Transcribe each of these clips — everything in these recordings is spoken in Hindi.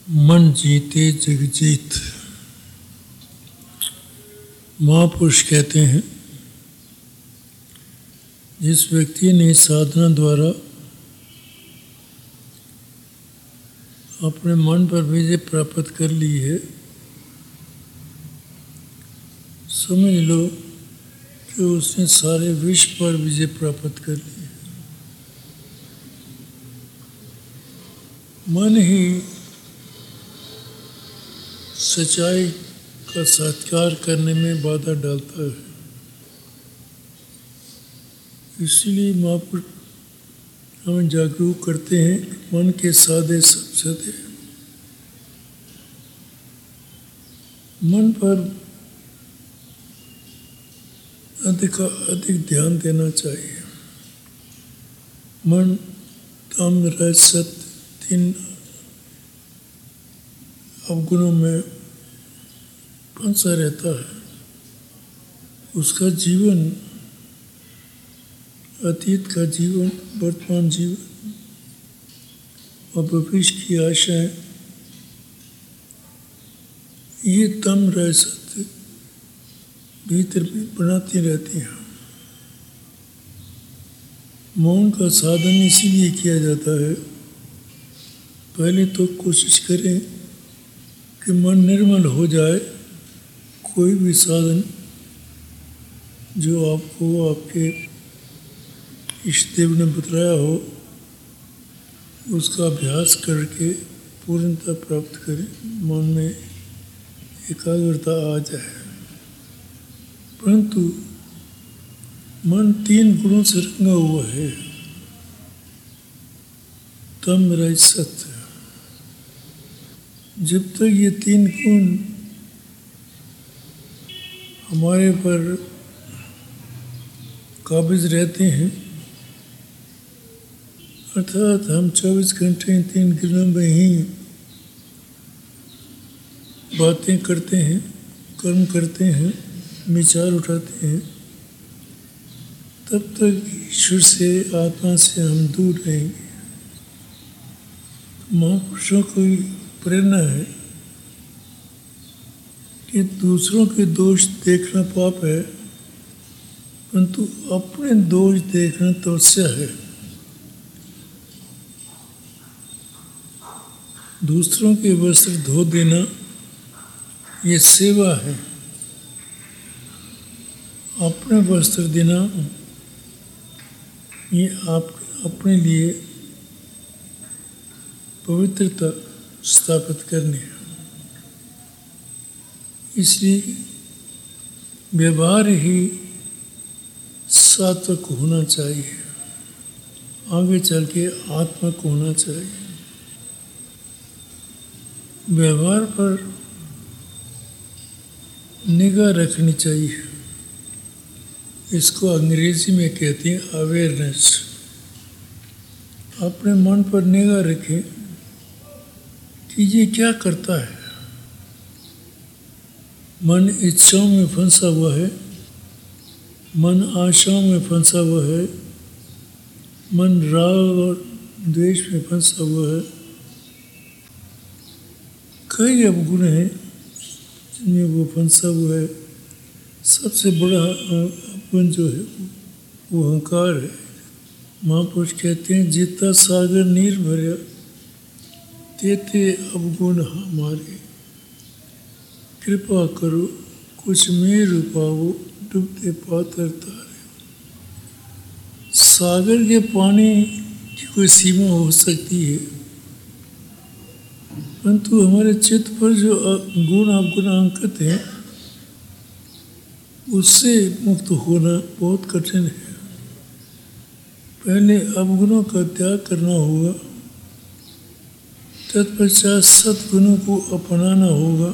मन जीते जग जीत। महापुरुष कहते हैं, जिस व्यक्ति ने साधना द्वारा अपने मन पर विजय प्राप्त कर ली है, समझ लो कि उसने सारे विश्व पर विजय प्राप्त कर ली है। मन ही सच्चाई का साक्षात्कार करने में बाधा डालता है। इसलिए महापुरुष हमें जागरूक करते हैं, मन के साधे सब सदे। मन पर अधिक ध्यान देना चाहिए। मन तम रज सत तीन अवगुणों में फंसा रहता है। उसका जीवन, अतीत का जीवन, वर्तमान जीवन और भविष्य की आशाएं, ये तम रह सकते भीतर भी बनाती रहती हैं। मौन का साधन इसीलिए किया जाता है, पहले तो कोशिश करें कि मन निर्मल हो जाए। कोई भी साधन जो आपको आपके इष्ट देव ने बतलाया हो, उसका अभ्यास करके पूर्णता प्राप्त करें, मन में एकाग्रता आ जाए। परंतु मन 3 गुणों से रंगा हुआ है, तम रज सत। जब तक ये 3 गुण हमारे पर काबिज रहते हैं, अर्थात हम 24 घंटे इन 3 गुणों में ही बातें करते हैं, कर्म करते हैं, विचार उठाते हैं, तब तक ईश्वर से, आत्मा से हम दूर रहेंगे। महापुरुषों की प्रेरणा है कि दूसरों के दोष देखना पाप है, परंतु अपने दोष देखना तपस्या है। दूसरों के वस्त्र धो देना ये सेवा है। अपने वस्त्र देना ये आप अपने लिए पवित्रता स्थापित करनी है। इसलिए व्यवहार ही सात्विक होना चाहिए, आगे चल के आत्मक होना चाहिए। व्यवहार पर निगाह रखनी चाहिए। इसको अंग्रेजी में कहते हैं अवेयरनेस। अपने मन पर निगाह रखें कि ये क्या करता है। मन इच्छाओं में फंसा हुआ है, मन आशाओं में फंसा हुआ है, मन राग और द्वेष में फंसा हुआ है। कई अवगुण हैं जिनमें वो फंसा हुआ है। सबसे बड़ा अवगुण जो है वो अहंकार है। महापुरुष कहते हैं, जितना सागर नीर भरया तेते अवगुण हमारे। कृपा करो कुछ में रूपाओ, डूबते पातर तारे। सागर के पानी की कोई सीमा हो सकती है, परंतु हमारे चित्त पर जो गुण अवगुण अंकित हैं, उससे मुक्त होना बहुत कठिन है। पहले अवगुणों का त्याग करना होगा, तत्पश्चात सद्गुणों को अपनाना होगा।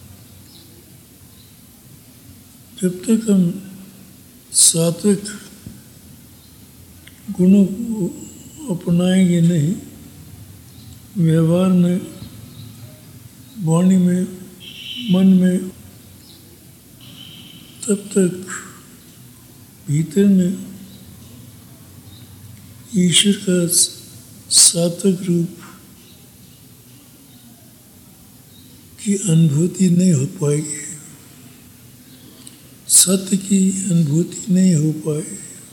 जब तक हम सात्विक गुणों को अपनाएंगे नहीं, व्यवहार में, वाणी में, मन में, तब तक भीतर में ईश्वर का सात्विक रूप की अनुभूति नहीं हो पाएगी, सत्य की अनुभूति नहीं हो पाएगी।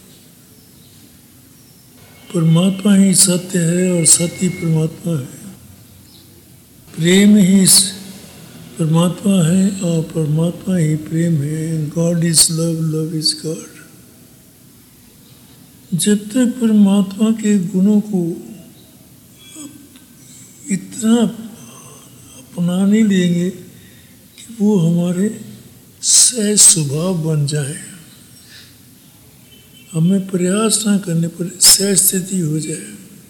परमात्मा ही सत्य है और सत्य ही परमात्मा है। प्रेम ही परमात्मा है और परमात्मा ही प्रेम है। God is love, love is God. जब तक परमात्मा के गुणों को इतना अपना नहीं लेंगे कि वो हमारे सहज स्वभाव बन जाए, हमें प्रयास ना करने पर सहज स्थिति हो जाए,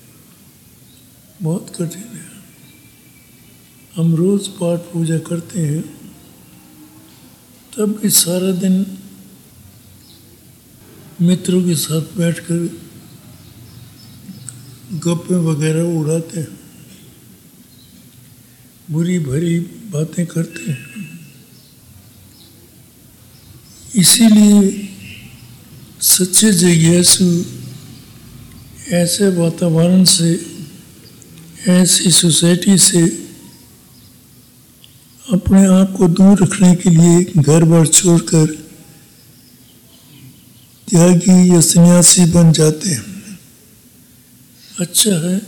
बहुत कठिन है। हम रोज पाठ पूजा करते हैं, तब भी सारा दिन मित्रों के साथ बैठकर गप्पे वगैरह उड़ाते हैं, बुरी भरी बातें करते हैं। इसीलिए सच्चे जिज्ञासु ऐसे वातावरण से, ऐसी सोसाइटी से अपने आप को दूर रखने के लिए घर बार छोड़कर त्यागी या सन्यासी बन जाते हैं। अच्छा है,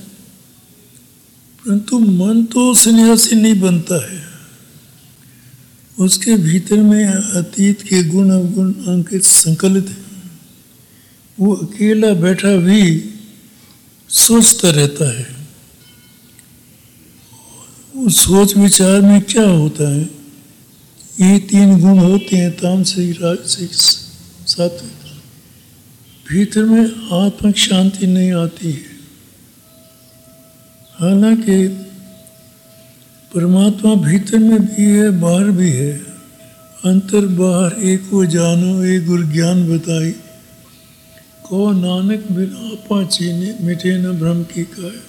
परंतु मन तो सन्यासी नहीं बनता है। उसके भीतर में अतीत के गुण अवगुण अंकित संकलित है। वो अकेला बैठा भी सोचता रहता है। उस सोच विचार में क्या होता है? ये तीन गुण होते हैं, तामसिक, राजसिक, सात्विक। भीतर में आत्मिक शांति नहीं आती है। हालांकि परमात्मा भीतर में भी है, बाहर भी है। अंतर बाहर एक को जानो, एक गुर ज्ञान बताई, को नानक बिन आपा चीने, मिटे न भ्रम की काय।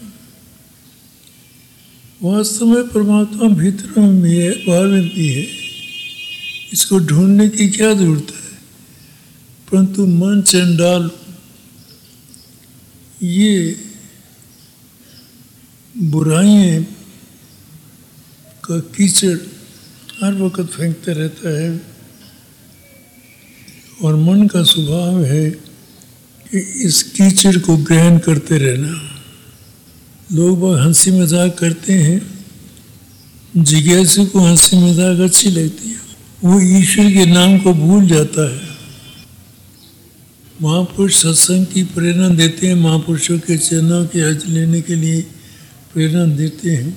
वास्तव में परमात्मा भीतर में भी है, बाहर में भी है। इसको ढूंढने की क्या जरूरत है? परंतु मन चंडाल ये बुराइयां का कीचड़ हर वक्त फेंकता रहता है, और मन का स्वभाव है कि इस कीचड़ को ग्रहण करते रहना। लोग बहुत हंसी मजाक करते हैं, जिज्ञासु को हंसी मजाक अच्छी लगती है। वो ईश्वर के नाम को भूल जाता है। महापुरुष सत्संग की प्रेरणा देते हैं, महापुरुषों के चरणों के हज लेने के लिए प्रेरणा देते हैं।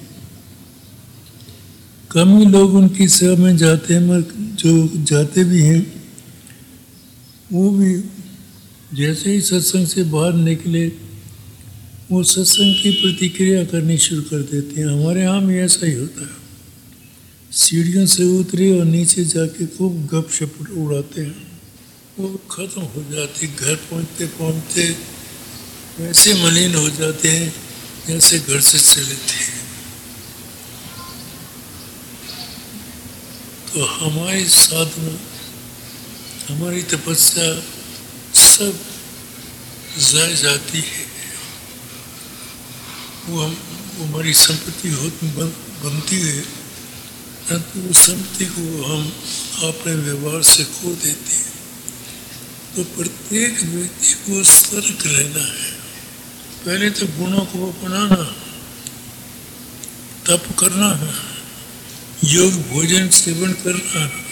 कम ही लोग उनकी सेवा में जाते हैं, मगर जो जाते भी हैं वो भी जैसे ही सत्संग से बाहर निकले वो सत्संग की प्रतिक्रिया करनी शुरू कर देते हैं। हमारे यहाँ भी ऐसा ही होता है। सीढ़ियों से उतरे और नीचे जाके खूब गपशप उड़ाते हैं, वो खत्म हो जाती। घर पहुँचते पहुँचते वैसे मलिन हो जाते हैं जैसे घर से चले थे। तो हमारी साधना, हमारी तपस्या सब जाए जाती है। वो हमारी संपत्ति बनती है, परंतु उस संपत्ति को हम अपने व्यवहार से खो देते हैं। तो प्रत्येक व्यक्ति को सतर्क रहना है। पहले तो गुणों को अपनाना, तप करना है, योग भोजन सेवन करना है,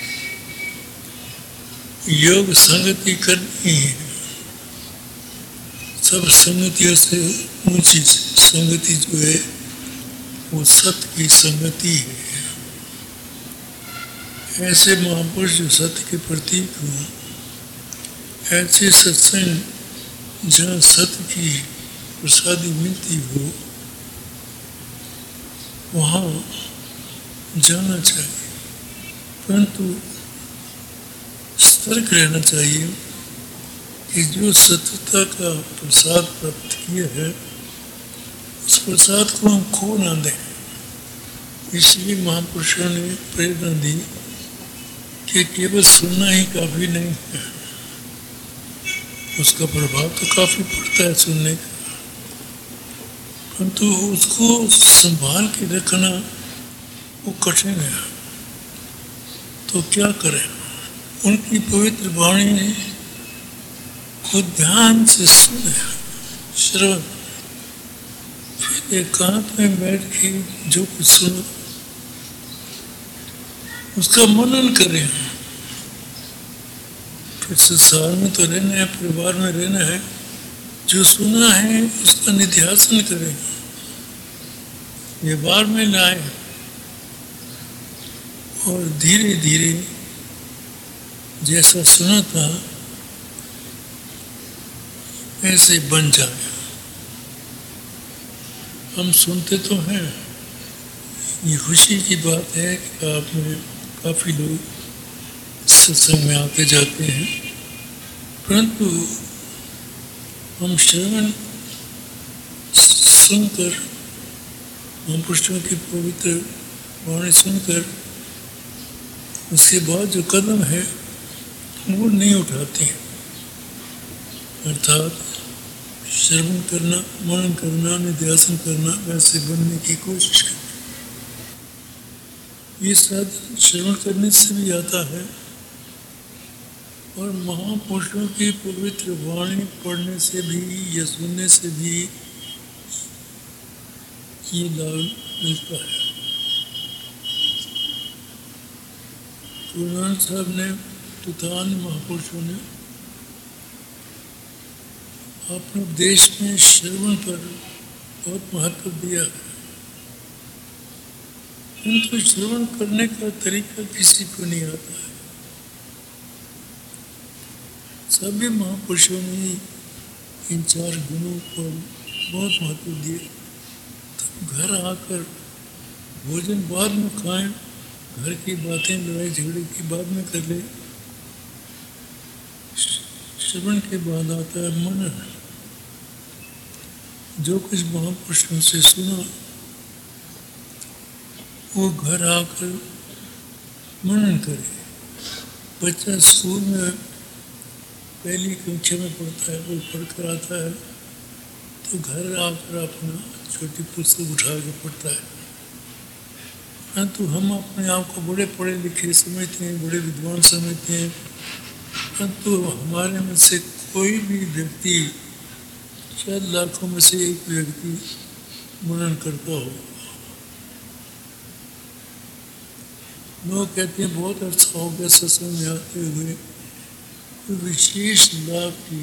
योग संगति करनी है। सब संगतियों से ऊंची संगति जो है वो सत्य की संगति है। ऐसे महापुरुष जो सत्य के प्रतीक हों, ऐसे सत्संग जहाँ सत्य की प्रसादी मिलती हो, वहाँ जाना चाहिए। परंतु सतर्क रहना चाहिए कि जो सत्यता का प्रसाद प्राप्त किया है उस प्रसाद को हम खो ना दें। इसलिए महापुरुषों ने प्रेरणा दी कि केवल सुनना ही काफ़ी नहीं है, उसका प्रभाव तो काफ़ी पड़ता है सुनने का, परंतु उसको संभाल के रखना वो कठिन है। तो क्या करें? उनकी पवित्र वाणी को ध्यान से सुने, श्रवण, फिर एकांत में बैठ के जो कुछ सुनो उसका मनन करें। फिर संसार में तो रहना है, परिवार में रहना है, जो सुना है उसका निध्यासन करें, व्यवहार में लाए और धीरे धीरे जैसा सुना था ऐसे बन जाए। हम सुनते तो हैं, ये खुशी की बात है कि आप में काफ़ी लोग सत्संग में आते जाते हैं, परंतु हम श्रवण सुनकर, महापुरुषों की पवित्र वाणी सुनकर उसके बाद जो कदम है वो नहीं उठाते हैं। अर्थात श्रवण करना, मनन करना, निध्यासन करना, वैसे बनने की कोशिश करना। ये साधन श्रवण करने से भी आता है और महापुरुषों की पवित्र वाणी पढ़ने से भी या सुनने से भी ये लाभ मिलता है। गुरु नानक साहब ने तथा अन्य महापुरुषों ने अपने देश में श्रवण पर बहुत महत्व दिया है, किंतु श्रवण करने का तरीका किसी को नहीं आता है। सभी महापुरुषों ने इन 4 गुणों पर बहुत महत्व दिए। तो घर आकर भोजन बाद में खाएं, घर की बातें लड़ाई झगड़े की बाद में कर ले। श्रवण के बाद आता है मनन। जो कुछ महापुरुषों से सुना वो घर आकर मनन करे। बच्चा स्कूल में पहली कक्षा में पढ़ता है, वो पढ़कर आता है तो घर आकर अपना छोटी पुस्तक उठा के पढ़ता है। परंतु हम अपने आप को बड़े पढ़े लिखे समझते हैं, बड़े विद्वान समझते हैं, परंतु हमारे में से कोई भी व्यक्ति, शायद लाखों में से एक व्यक्ति मनन करता हो। लोग कहते हैं बहुत अच्छा हो गया सत्संग में आते हुए, कोई विशेष लाभ की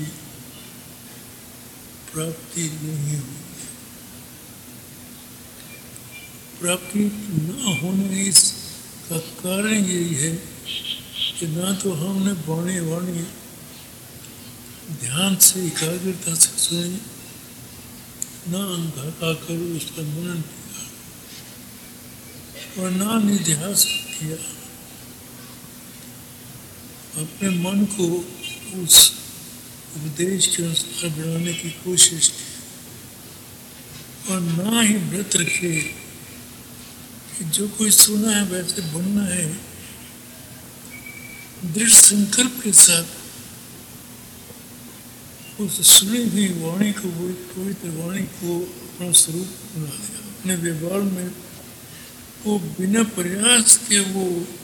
प्राप्ति नहीं हुई। प्राप्ति न होने इसका कारण यही है कि ना तो हमने वाणी ध्यान से एकाग्रता से सुनी, ना घर आकर उसका मनन किया और ना निध्यासन किया। अपने मन को उस उपदेश के अनुसार बनाने की कोशिश की और ना ही व्रत रखे कि जो कोई सुना है वैसे बनना है। दृढ़ संकल्प के साथ उस सुनी हुई वाणी को, वो पवित्र वाणी को अपना स्वरूप बना दिया। अपने व्यवहार में वो बिना प्रयास के वो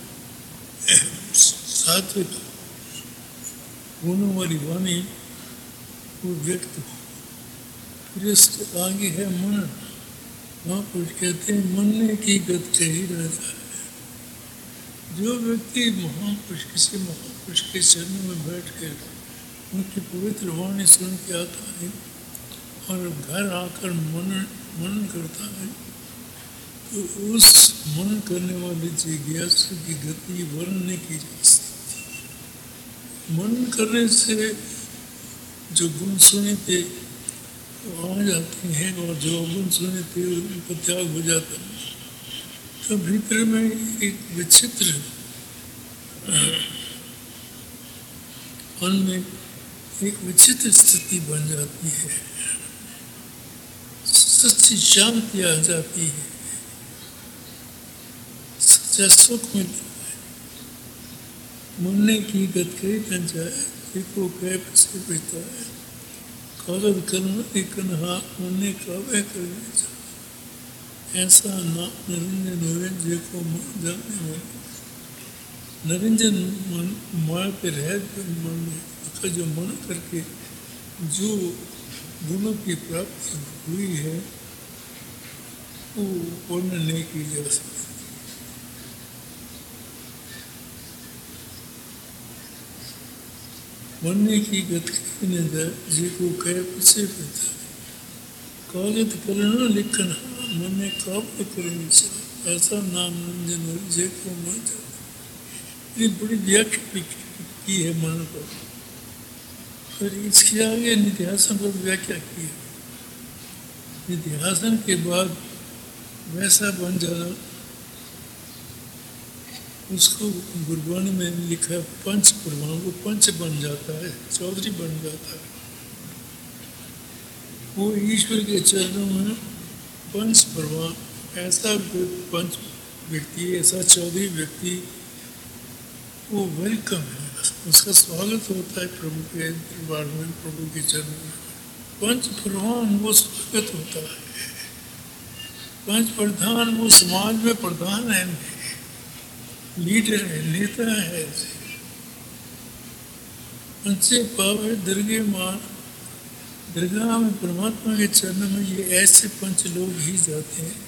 सात्विक गुणों वाली वाणी वो व्यक्त हो। फिर इसके आगे है मनन। महापुरुष कहते हैं मनने की गत कही रह जाए। जो व्यक्ति किसी महापुरुष के चरणों में बैठ कर उनकी पवित्र वाणी सुन के आता है और घर आकर मनन करता है, तो उस मनन करने वाले जिज्ञासु की गति वर्णन नहीं की जा सकती। मनन करने से जो गुण सुने थे वो आ जाते हैं और जो अवगुण सुने थे उनका त्याग हो जाता है। तो भीतर में एक विचित्र मन में एक विचित्र स्थिति बन जाती है, सच्ची शांति आ जाती है, सच्चा सुख मिलता है। मुन्ने की गत कही न जाए, देखो कह से बचता है, कागज करना कन्हा मुन्ने का वह कर ऐसा नाम निरंजन हुए जेको मन जाने मन। निरंजन मन माया पे रह मन का जो मन करके जो गुणों की प्राप्ति हुई है वो वर्णन नहीं की जा सकती। मरने की गति न जाए जेको कहे पीछे पीता कागज करना लिखन मने काबू करनी चाहिए। ऐसा नाम निरंजन हो जेको मन जाए। ये बड़ी व्याख्या की है मन पर। फिर इसके आगे निध्यासन पर व्याख्या की है। निध्यासन के बाद वैसा बन जाना उसको गुरबाणी में लिखा है पंच प्रभाव। वो पंच बन जाता है, चौधरी बन जाता है। वो ईश्वर के चरणों में पंच प्रभाव ऐसा पंच व्यक्ति, ऐसा चौधरी व्यक्ति वो वेलकम है, उसका स्वागत होता है प्रभु के दरबार में, प्रभु के चरणों में। पंच प्रधान वो स्वागत होता है। पंच प्रधान वो समाज में प्रधान है, लीडर है, नेता है। पंचे पावे दरगे मान, दरगाह में परमात्मा के चरणों में ये ऐसे पंच लोग ही जाते हैं।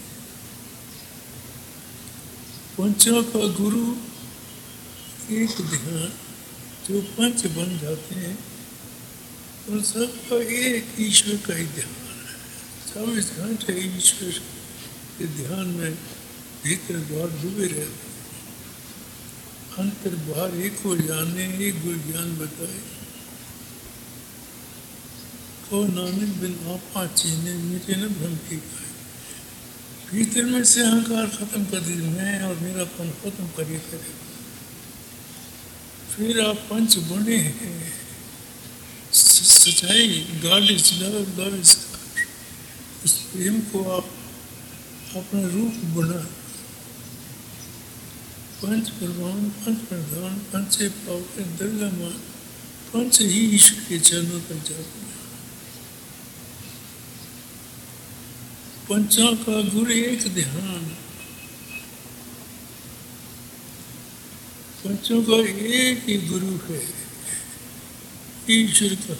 पंचों का गुरु एक ध्यान जो पंच बन जाते हैं और सबका एक ईश्वर का ही ध्यान है। 24 घंटे ईश्वर के ध्यान में भीतर बाहर डूबे रहते। अंतर बाहर एक हो जाने, एक गुरु ज्ञान बताए। को नानक बिन आपा चीने मिटे न भ्रम की पाए। भीतर में से अहंकार खत्म कर दीजिए, मैं और मेरापन खत्म करिए करे। फिर आप पंच बने हैं। सच्चाई गाड़ी चलाओ, उस प्रेम को आप अपना रूप बना। पंच प्रधान, पंच प्रधान, पंचे पावे दरगाह मान, पंच ही ईश्वर के चरणों पर जाते हैं। पंचों का गुरु एक ध्यान, पंचों का एक ही गुरु है, ईश्वर का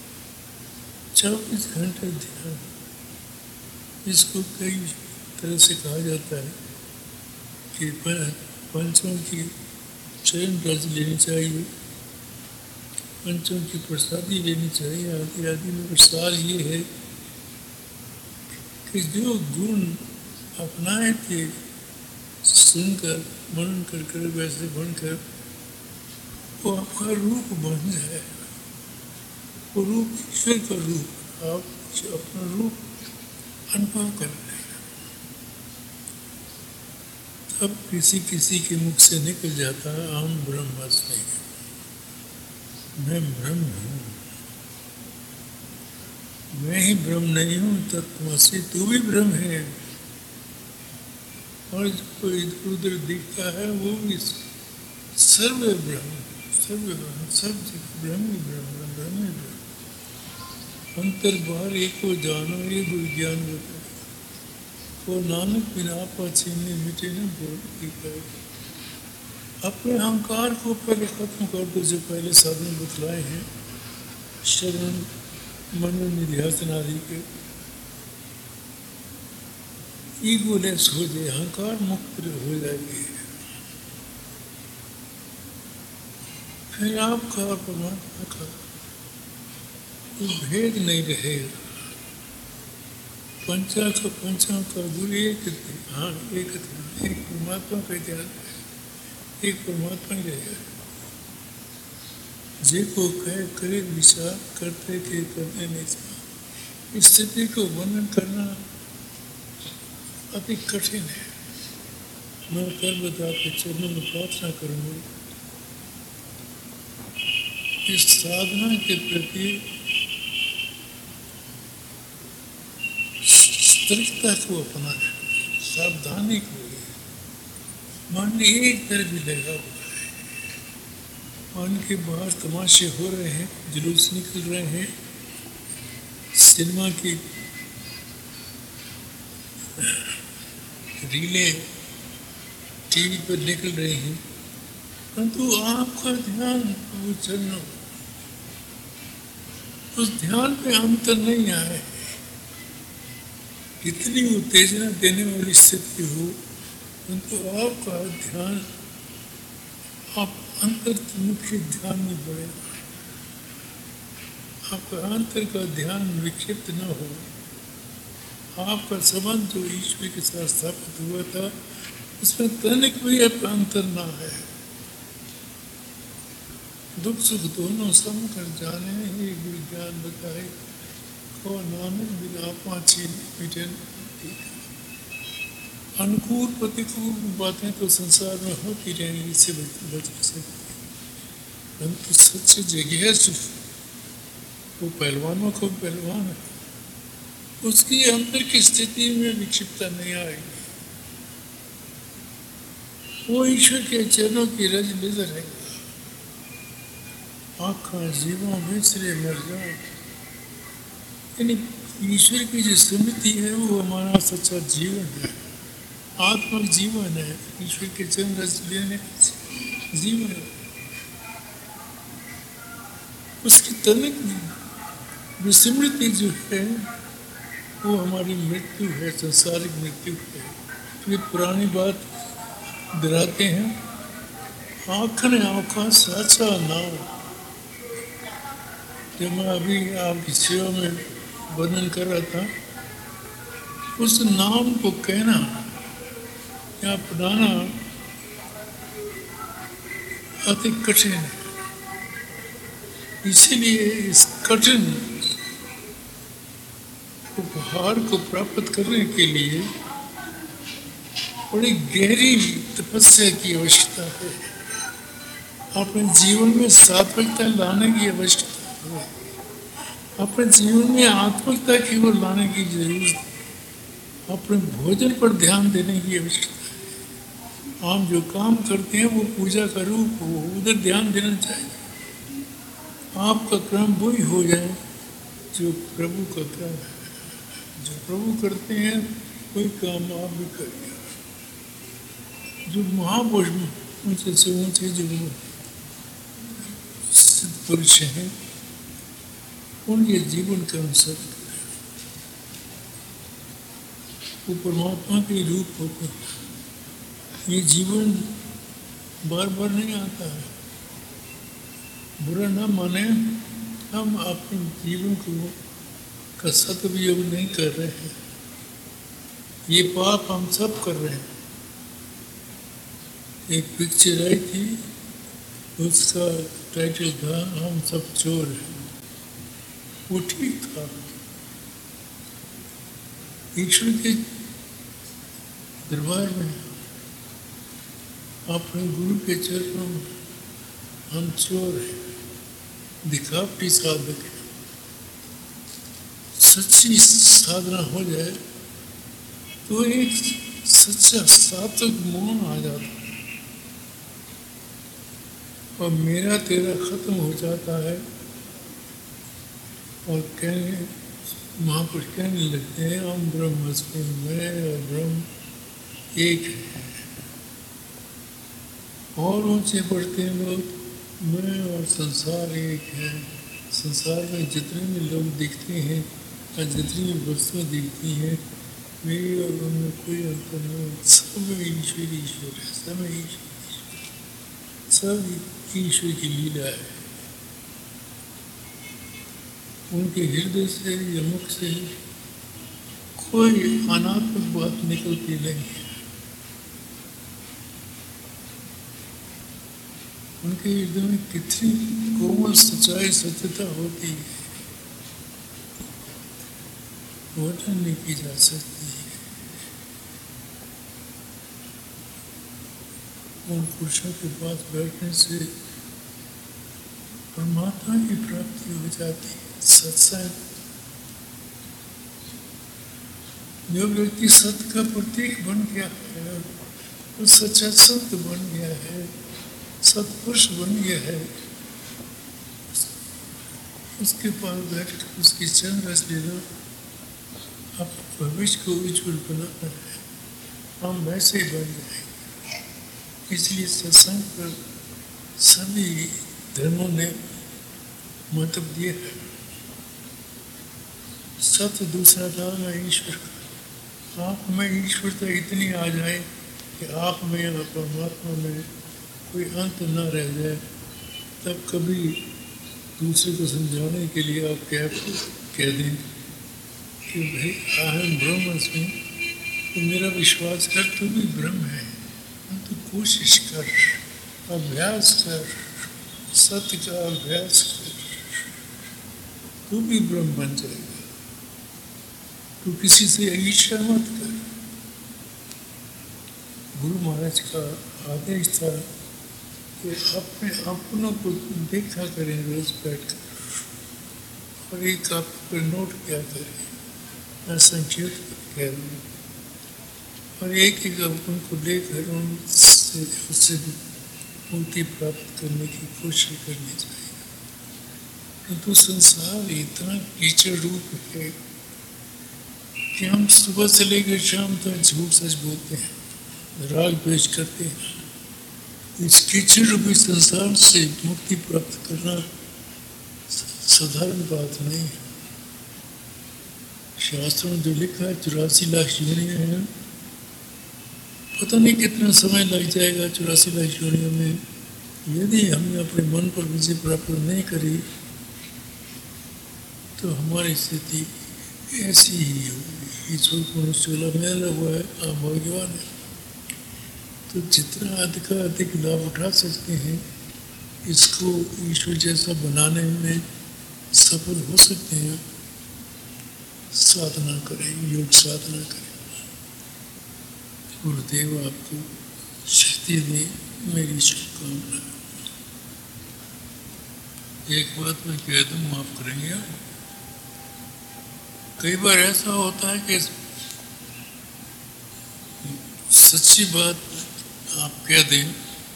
24 घंटे ध्यान। इसको कई तरह से कहा जाता है कि पंचों की चरण रज लेनी चाहिए, पंचों की प्रसादी लेनी चाहिए, आदि आदि में सार ये है कि जो गुण अपनाए थे सुनकर मनन कर वैसे बनकर वो आपका रूप बन जाए। वो रूप ईश्वर का रूप, आप अपना रूप अनुभव कर रहे हैं। तब किसी किसी के मुख से निकल जाता है अहम ब्रह्मास्मि, मैं ब्रह्म हूँ। मैं ही ब्रह्म नहीं हूँ, तत्वमसि तू भी ब्रह्म है। और जो इधर उधर दिखता है वो भी सर्व ब्रह्म, सर्व ब्रह्म, सब ब्रह्म ही ब्रह्म, ब्रह्म ही ब्रह्म। अंतर बाहर एक को जानो, ये गुरु ज्ञान बताए। वो नानक बिना आपा छीने मिटे न बोल की करे। अपने अहंकार को पहले खत्म कर दो, जो पहले साधन बतलाए हैं, शरण मनन निध्यासन आदि के। ईगोलेस हो जाए, अहंकार मुक्त हो जाएगी। फिर आपका और परमात्मा का कोई भेद नहीं रहेगा। पंचा का गुरु एक थे, हाँ एक थे, एक परमात्मा का ध्यान, एक परमात्मा ही रहेगा। जेको कहे करे विचार करते के करने नहीं चाहिए। इस स्थिति को वर्णन करना अति कठिन है। मैं कर बता के चरणों में प्रार्थना करूँगा इस साधना के प्रति सतर्कता को अपनाना, सावधानी को। मान एक तरफ भी लगा हुआ है, मान के बाहर तमाशे हो रहे हैं, जुलूस निकल रहे हैं, सिनेमा की रीलें टीवी पर निकल रही हैं, परंतु आपका ध्यान वो चरणों, उस ध्यान पे अंतर नहीं आए। कितनी उत्तेजना देने वाली स्थिति हो, परंतु आपका ध्यान, आप अंतर्मुखी ध्यान में बढ़े, आपका अंतर का ध्यान विक्षिप्त न हो, आपका संबंध जो ईश्वर के साथ स्थापित हुआ था उसमें तनिक भी अंतर ना है। दुख सुख दोनों सम कर जाने ही विज्ञान बताए, को नानक बिना पाँची मिटन। अनुकूल प्रतिकूल बातें तो संसार में होती रहेंगी, इससे बच सकते, परंतु सच्ची जगह वो पहलवानों को पहलवान है, उसकी अंदर की स्थिति में विक्षिप्तता नहीं आएगी। वो ईश्वर के चरणों की रज लिद रहेगा। आँखा जीवों में सिरे मर जाए, यानी ईश्वर की जो स्मृति है वो हमारा सच्चा जीवन है, आत्मिक जीवन है, ईश्वर के चरण रज लेने जीवन है। उसकी तनिक विस्मृति जो है वो हमारी मृत्यु है, संसारिक मृत्यु है। ये पुरानी बात दोहराते हैं, आँखन आँखा साचा नाम। जब मैं अभी आपकी सेवा में वर्णन कर रहा था, उस नाम को कहना या अपनाना अति कठिन है। इसीलिए इस कठिन उपहार को प्राप्त करने के लिए बड़ी गहरी तपस्या की आवश्यकता है। अपने जीवन में सात्विकता लाने की आवश्यकता है, अपने जीवन में आत्मिकता की ओर लाने की जरूरत है, अपने भोजन पर ध्यान देने की आवश्यकता है। हम जो काम करते हैं वो पूजा का रूप हो, उधर ध्यान देना चाहिए। आपका क्रम वही हो जाए जो प्रभु का क्रम है। जो प्रभु करते हैं कोई काम आप भी करिए। जो महापुरुष ऊंचे से ऊंचे जो सिद्ध पुरुष हैं, उनके जीवन का अनुसरण करें। वो परमात्मा के रूप होते हैं। ये जीवन बार बार नहीं आता है। बुरा न माने, हम अपने जीवन को का सदुपयोग नहीं कर रहे हैं। ये पाप हम सब कर रहे हैं। एक पिक्चर आई थी, उसका टाइटल था हम सब चोर हैं। वो ठीक था। ईश्वर के दरबार में अपने गुरु के चरणों में हम चोर हैं, दिखावटी साधक है। सच्ची साधना हो जाए तो एक सच्चा सात्विक मौन आ जाता है और मेरा तेरा खत्म हो जाता है। और कहने महापुरुष कहने लगते हैं हम ब्रह्मस्मि, मैं और ब्रह्म एक है। और ऊंचे बढ़ते हैं लोग, मैं और संसार एक है। संसार में जितने भी लोग दिखते हैं और जितनी भी वस्तुएं दिखती हैं, मेरी और उनमें कोई अंतर नहीं। सब ईश्वर ईश्वर है, सब ईश्वर, सब ईश्वर की लीला है। उनके हृदय से या मुख से कोई अनात्मक बात निकलती नहीं है। उनके हृदय में कितनी कोमल सच्चाई सत्यता होती है, वर्णन नहीं की जा सकती है। उन पुरुषों के पास बैठने से परमात्मा की प्राप्ति हो जाती है। सत्संग, जो व्यक्ति सत्य का प्रतीक बन गया है, वो सच्चा संत बन गया है, सत्पुरुष बन गया है, उसके पास बैठ कर उसकी चरण रस ले लो। आप भविष्य को उज्ज्वल बनाना है। हम वैसे ही बन जाएंगे। इसलिए सत्संग पर सभी धर्मों ने महत्व दिया है। सत्य दूसरा नाम है ईश्वर का। आप में ईश्वरता इतनी आ जाए कि आप में और परमात्मा में कोई अंत न रह जाए, तब कभी दूसरे को समझाने के लिए आप कह दें कि भाई अहम ब्रह्मास्मि, तो मेरा विश्वास कर, तू भी ब्रह्म है, तो कोशिश कर, अभ्यास कर, सत्य का अभ्यास कर, तू भी ब्रह्म बन जाएगा। तू किसी से ईर्ष्या मत कर। गुरु महाराज का आदेश था कि अपने अपनों को देखा करें रोज बैठकर, और एक आप पर नोट किया करें, मैं संक्षेप कह रहा हूँ, और एक एक उनको लेकर उससे मुक्ति प्राप्त करने की कोशिश करनी चाहिए। किंतु संसार इतना कीचड़ रूप है कि हम सुबह से लेकर शाम तक झूठ सच बोलते हैं, राग द्वेष करते हैं। इस कीचड़ रूपी संसार से मुक्ति प्राप्त करना साधारण बात नहीं है। शास्त्रों में जो लिखा है 84 लाख योनियां हैं, पता नहीं कितना समय लग जाएगा 84 लाख योनियों में। यदि हमने अपने मन पर विजय प्राप्त नहीं करी तो हमारी स्थिति ऐसी ही होगी। ईश्वर को चोला मिला हुआ है, आप भाग्यवान है। तो जितना अधिक का अधिक लाभ उठा सकते हैं, इसको ईश्वर जैसा बनाने में सफल हो सकते हैं। साधना करें, योग साधना करें। गुरुदेव आपको शक्ति दे, मेरी शुभकामना। एक बात मैं कह दूँ, माफ करेंगे आप। कई बार ऐसा होता है कि सच्ची बात आप कह दें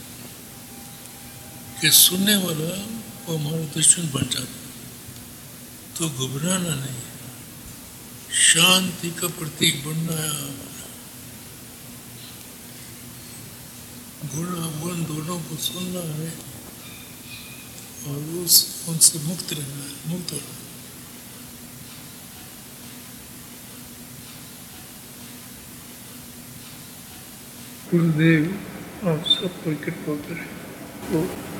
कि सुनने वाला वो हमारा दुश्मन बन जाता, तो घबराना नहीं, शांति का प्रतीक बनना है। गुण अवगुण दोनों को सुनना है और उनसे मुक्त रहना है, मुक्त होना। गुरुदेव आप सब पर कृपा करें।